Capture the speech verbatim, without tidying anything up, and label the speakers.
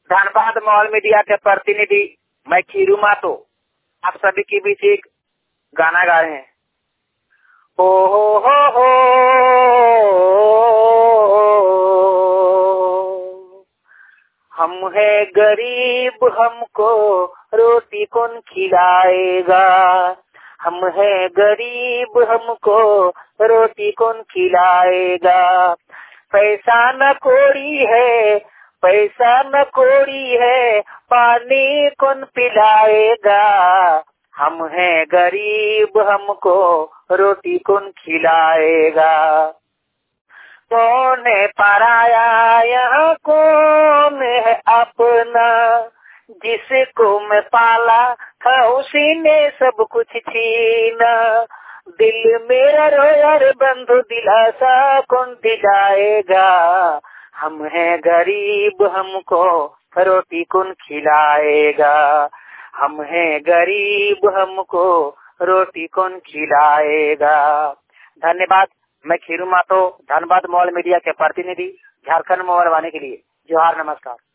Speaker 1: Dhanbad mall media के प्रतिनिधि मैं खीरू मातो आप सभी के बीच एक गाना गा रहे हैं। ओ हो हो हो हम है गरीब हमको रोटी कौन खिलाएगा, हम है गरीब हमको रोटी कौन खिलाएगा। पैसा न कोड़ी है, पैसा न कोड़ी है, पानी कौन पिलाएगा। हम हैं गरीब हमको रोटी कौन खिलाएगा। कौन है पराया यहाँ कौन है अपना, जिसको मैं पाला था उसी ने सब कुछ छीना। दिल मेरा रोयर बंधु दिलासा कौन दिलाएगा। हम हैं गरीब हमको रोटी कौन खिलाएगा, हम हैं गरीब हमको रोटी कौन खिलाएगा। धन्यवाद। मैं खीरू मातो धनबाद मॉल मीडिया के प्रतिनिधि झारखंड में आने के लिए जोहार नमस्कार।